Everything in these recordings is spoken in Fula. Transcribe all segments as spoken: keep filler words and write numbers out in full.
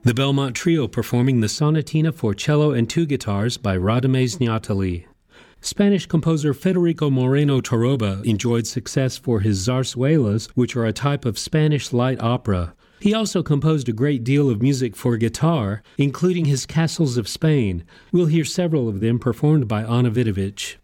The Belmont Trio performing the Sonatina for cello and two guitars by Radamés Nahtali. Spanish composer Federico Moreno Torroba enjoyed success for his zarzuelas, which are a type of Spanish light opera. He also composed a great deal of music for guitar, including his Castles of Spain. We'll hear several of them performed by Ana Vidovich.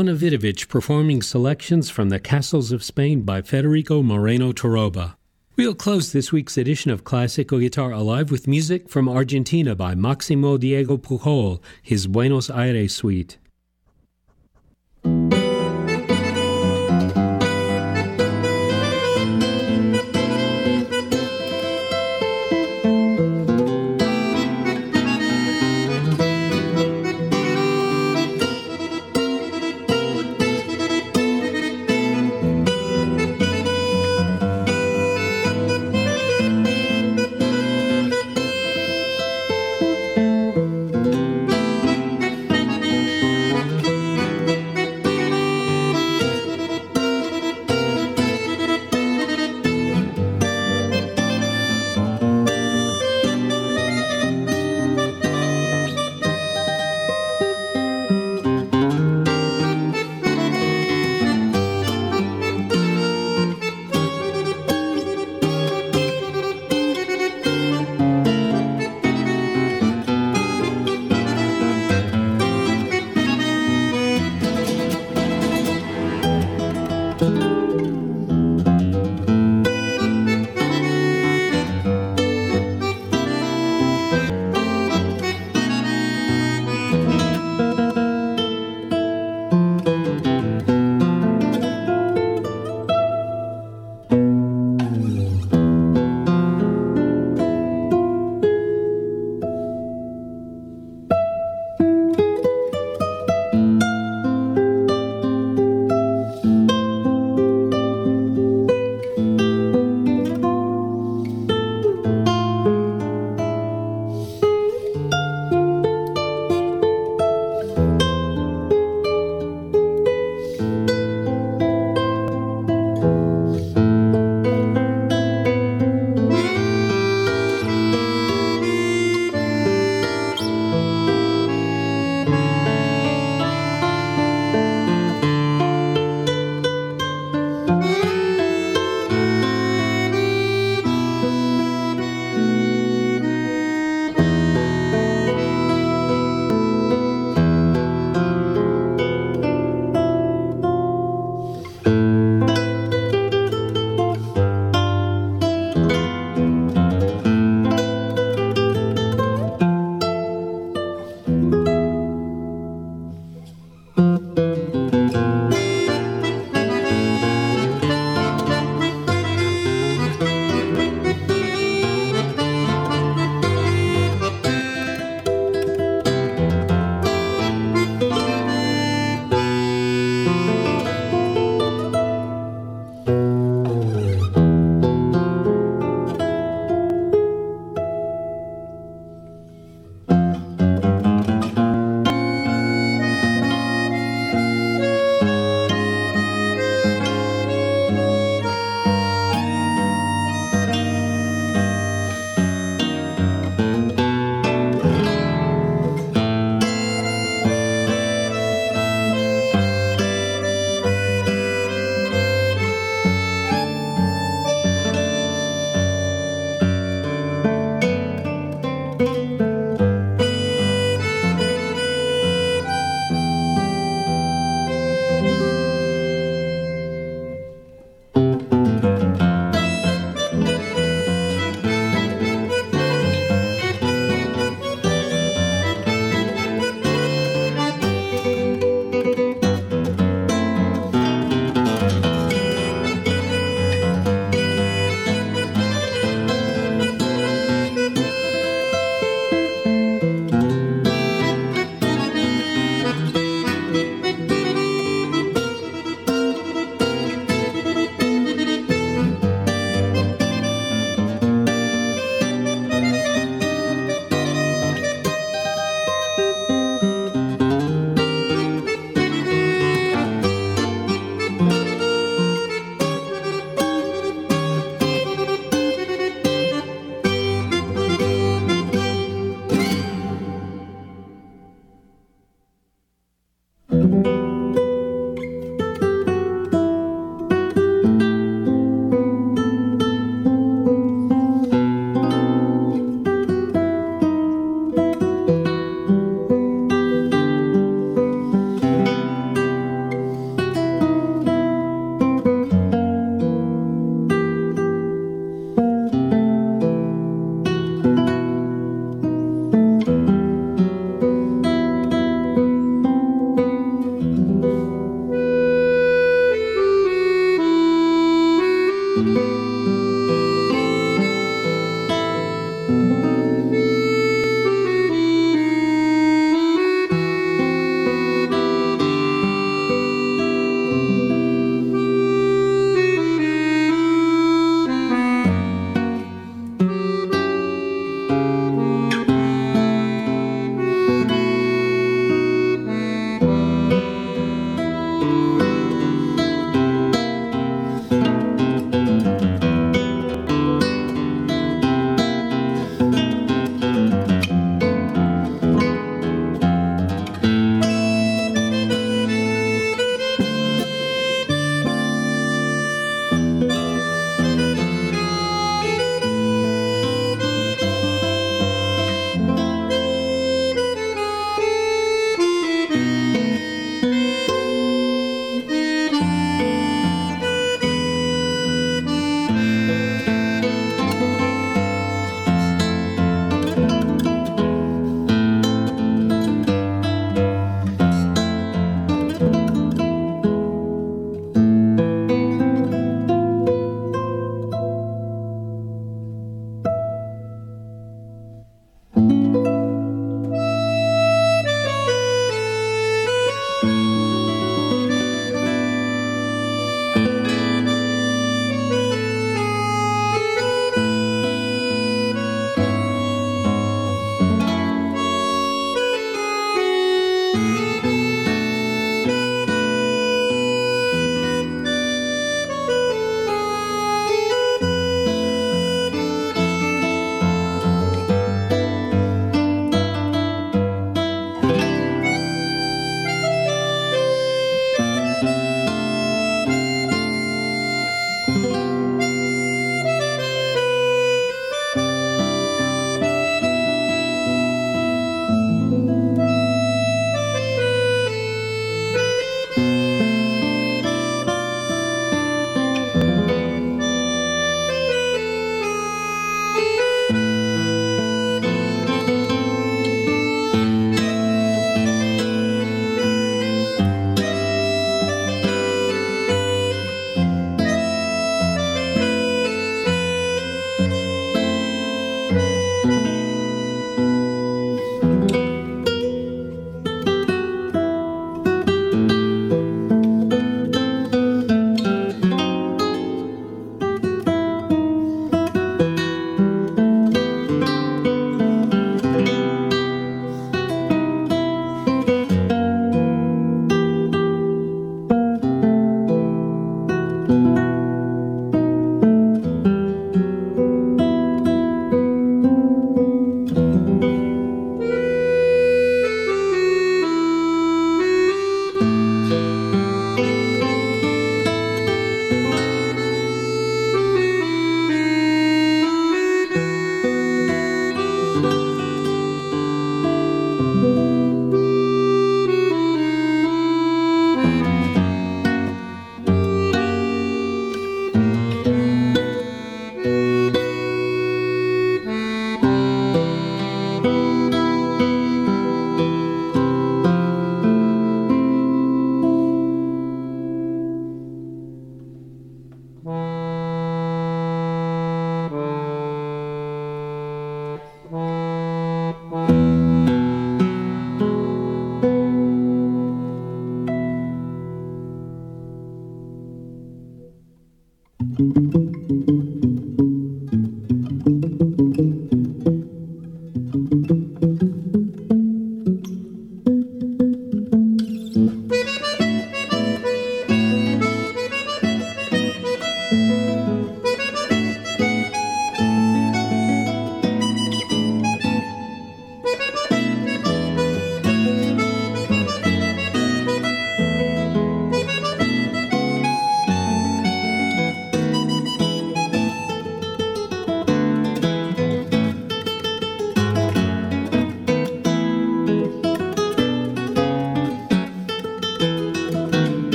Ana Vidovich performing selections from the Castles of Spain by Federico Moreno Toroba. We'll close this week's edition of Classical Guitar Alive with music from Argentina by Máximo Diego Pujol, his Buenos Aires Suite.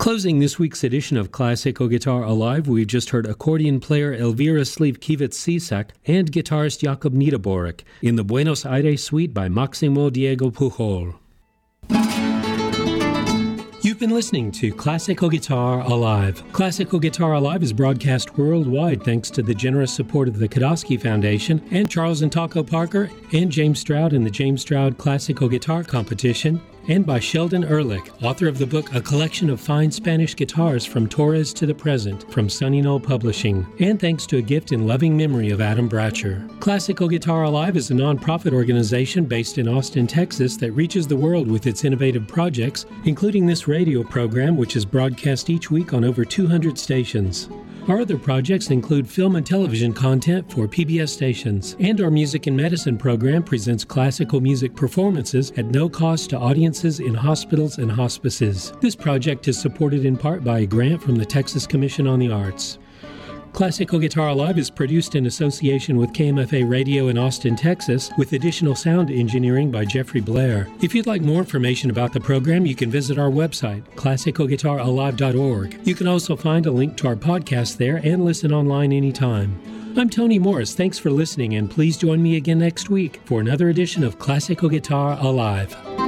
Closing this week's edition of Classical Guitar Alive, we've just heard accordion player Elvira Slivkiewicz-Cisak and guitarist Jakub Niederborek in the Buenos Aires Suite by Maximo Diego Pujol. You've been listening to Classical Guitar Alive. Classical Guitar Alive is broadcast worldwide thanks to the generous support of the Kodosky Foundation and Charles and Taco Parker and James Stroud in the James Stroud Classical Guitar Competition, and by Sheldon Ehrlich, author of the book A Collection of Fine Spanish Guitars from Torres to the Present from Sunny Knoll Publishing, and thanks to a gift in loving memory of Adam Bratcher. Classical Guitar Alive is a non-profit organization based in Austin, Texas that reaches the world with its innovative projects, including this radio program which is broadcast each week on over two hundred stations. Our other projects include film and television content for P B S stations, and our Music and Medicine program presents classical music performances at no cost to audiences in hospitals and hospices. This project is supported in part by a grant from the Texas Commission on the Arts. Classical Guitar Alive is produced in association with K M F A Radio in Austin, Texas, with additional sound engineering by Jeffrey Blair. If you'd like more information about the program, you can visit our website, classical guitar alive dot org. You can also find a link to our podcast there and listen online anytime. I'm Tony Morris. Thanks for listening, and please join me again next week for another edition of Classical Guitar Alive.